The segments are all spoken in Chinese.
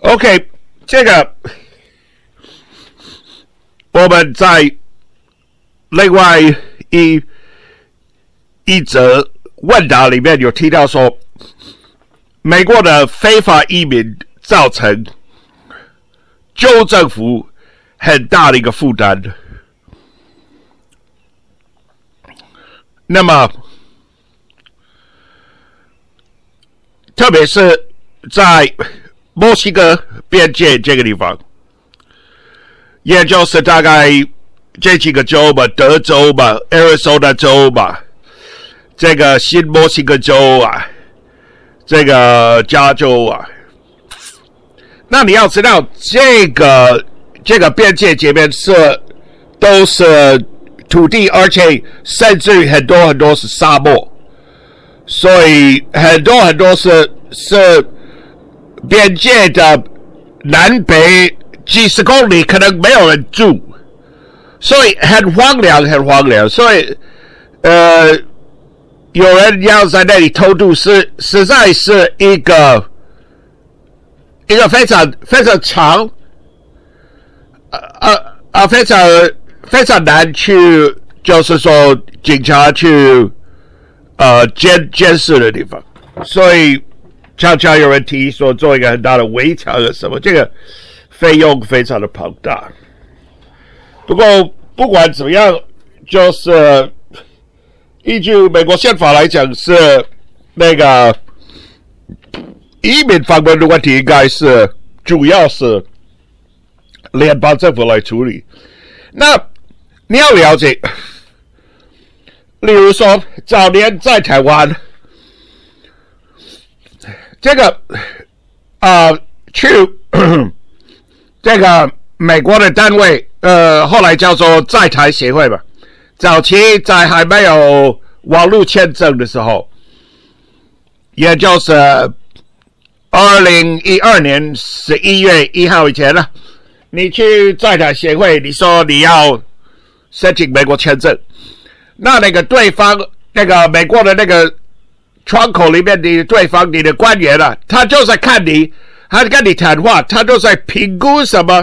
OK， 这个我们在另外一则问答里面有提到说，美国的非法移民造成州政府很大的一个负担。那么，特别是在墨西哥边界这个地方，也就是大概这几个州吧，德州吧、Arizona 州吧，这个新墨西哥州啊，这个加州啊。那你要知道，这个边界这边都是土地，而且甚至很多是沙漠，所以很多是边界的南北几十公里可能没有人住，所以很荒凉。所以有人要在那里偷渡，实在是一个非常长非常难去，就是说警察去监视的地方，所以常常有人提议说做一个很大的围墙啊什么，这个费用非常的庞大。不过不管怎么样，就是依据美国宪法来讲，是那个移民方面的问题，应该是主要是联邦政府来处理。那你要了解，例如说早年在台湾，这个去这个美国的单位，后来叫做在台协会吧。早期在还没有网络签证的时候，也就是2012年11月1号以前了，你去在台协会，你说你要申请美国签证，那个对方那个美国的那个窗口里面的对方，你的官员啊，他就在看你，他跟你谈话，他就在评估什么？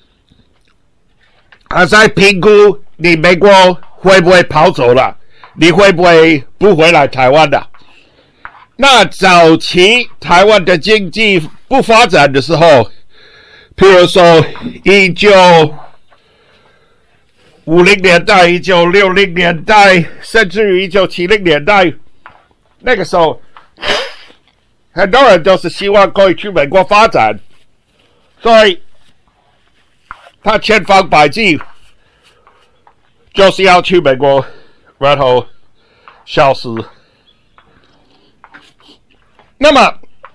他在评估你美国会不会跑走了，你会不会不回来台湾的？那早期台湾的经济不发展的时候，譬如说1950年代、1960年代，甚至于1970年代，那个时候，很多人都是希望可以去美国发展，所以他千方百计就是要去美国，然后消失。那么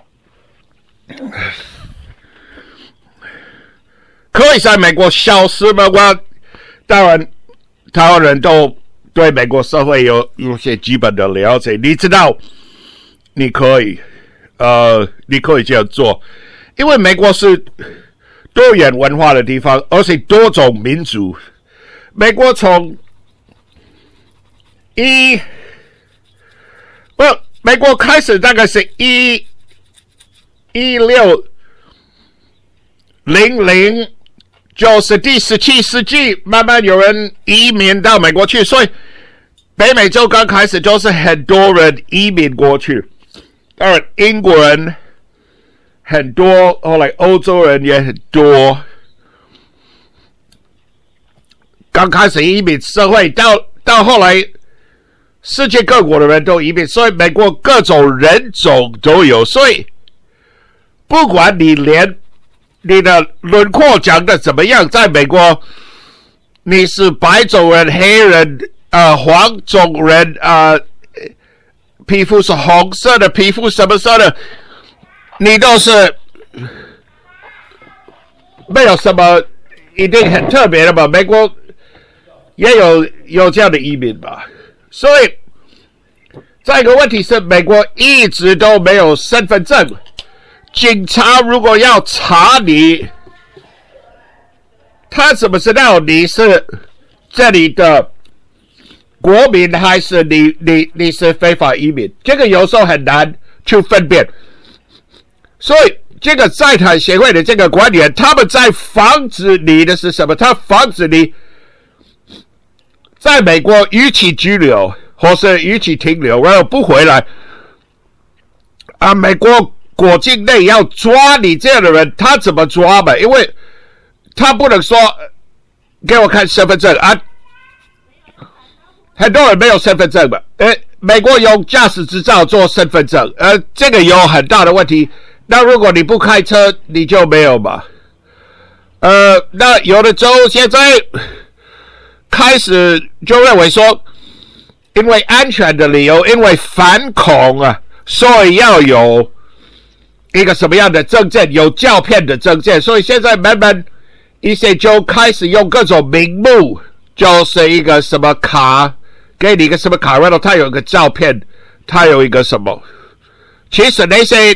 可以在美国消失吗？当然台湾人都对美国社会有些基本的了解，你知道你可以这样做，因为美国是多元文化的地方，而且多种民族。美国从美国开始大概是1600，就是第17世纪，慢慢有人移民到美国去，所以北美洲刚开始就是很多人移民过去。当然，英国人很多，后来欧洲人也很多。刚开始移民社会，到后来，世界各国的人都移民，所以美国各种人种都有。所以，不管你的轮廓长得怎么样，在美国，你是白种人、黑人、黄种人、皮肤是红色的，皮肤什么色的，你都是没有什么一定很特别的吧？美国也有这样的移民吧，所以再一个问题是，美国一直都没有身份证。警察如果要查你，他怎么知道你是这里的国民还是你是非法移民？这个有时候很难去分辨。所以这个在台协会的这个官员，他们在防止你的是什么？他防止你在美国逾期居留，或是逾期停留，然后不回来。啊，美国国境内要抓你这样的人，他怎么抓嘛？因为他不能说给我看身份证啊，很多人没有身份证嘛。美国用驾驶执照做身份证，这个有很大的问题。那如果你不开车，你就没有嘛。那有的州现在开始就认为说，因为安全的理由，因为反恐啊，所以要有一个什么样的证件，有照片的证件。所以现在慢慢一些州开始用各种名目，就是一个什么卡。给你一个什么卡，然后他有一个照片，他有一个什么？其实那些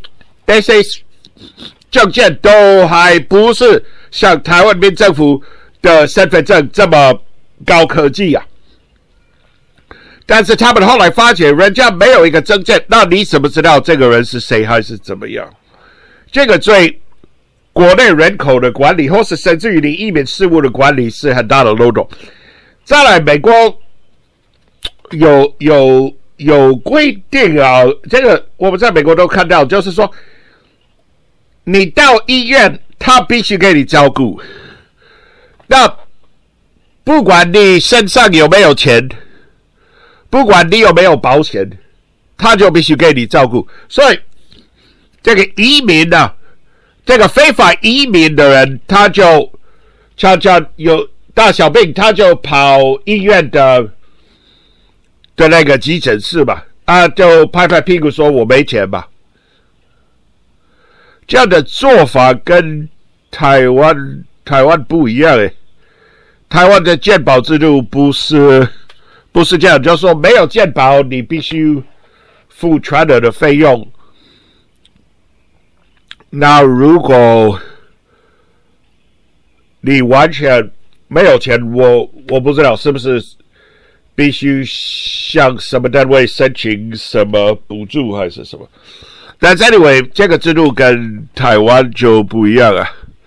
证件都还不是像台湾民政府的身份证这么高科技啊。但是他们后来发觉，人家没有一个证件，那你怎么知道这个人是谁还是怎么样？这个对国内人口的管理，或是甚至于你移民事务的管理是很大的漏洞。再来，美国有规定啊，这个我们在美国都看到，就是说，你到医院，他必须给你照顾。那不管你身上有没有钱，不管你有没有保险，他就必须给你照顾。所以，这个移民啊，这个非法移民的人，他就常常有大小病，他就跑医院的那个急诊室吧，就拍拍屁股说我没钱吧。这样的做法跟台湾不一样诶，台湾的健保制度不是这样，就是说没有健保你必须付全额的费用。那如果你完全没有钱，我不知道是不是必须向什么单位申请什么补助还是什么？但是 anyway， 这个制度跟台湾就不一样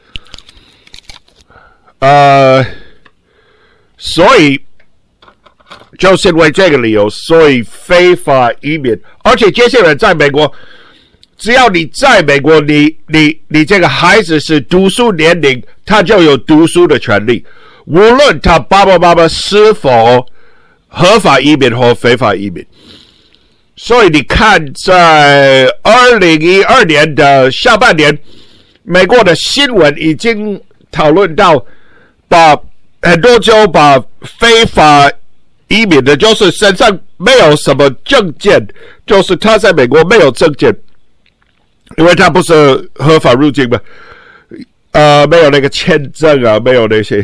啊。所以就是因为这个理由，所以非法移民，而且这些人在美国，只要你在美国，你这个孩子是读书年龄，他就有读书的权利，无论他爸爸妈妈是否合法移民或非法移民。所以你看，在2012年的下半年，美国的新闻已经讨论到，把很多州把非法移民的，就是身上没有什么证件，就是他在美国没有证件，因为他不是合法入境嘛，没有那个签证啊，没有那些。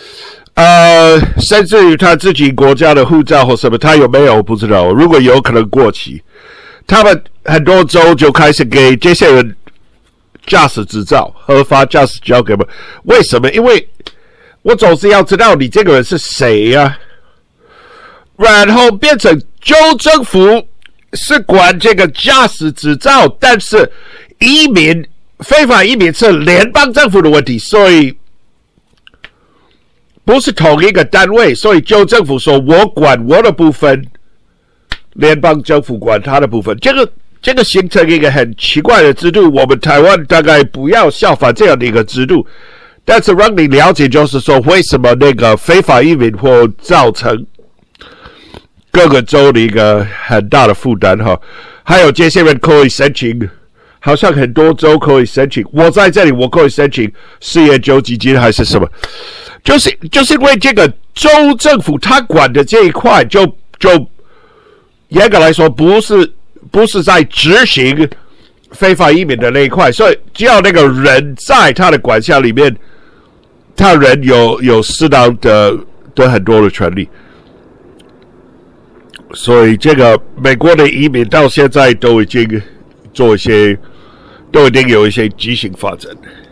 甚至于他自己国家的护照或什么，他有没有不知道。如果有可能过期，他们很多州就开始给这些人驾驶执照，合法驾驶交给我们。为什么？因为我总是要知道你这个人是谁呀，然后变成州政府是管这个驾驶执照，但是移民非法移民是联邦政府的问题，所以不是同一个单位，所以州政府说我管我的部分，联邦政府管他的部分，这个形成一个很奇怪的制度。我们台湾大概不要效仿这样的一个制度，但是让你了解，就是说为什么那个非法移民会造成各个州的一个很大的负担哈。还有这些人可以申请，好像很多州可以申请，我在这里我可以申请失业救济金还是什么。就是因为这个州政府他管的这一块，就严格来说不是在执行非法移民的那一块，所以只要那个人在他的管辖里面，他人有适当的很多的权利，所以这个美国的移民到现在都已经有一些畸形发展。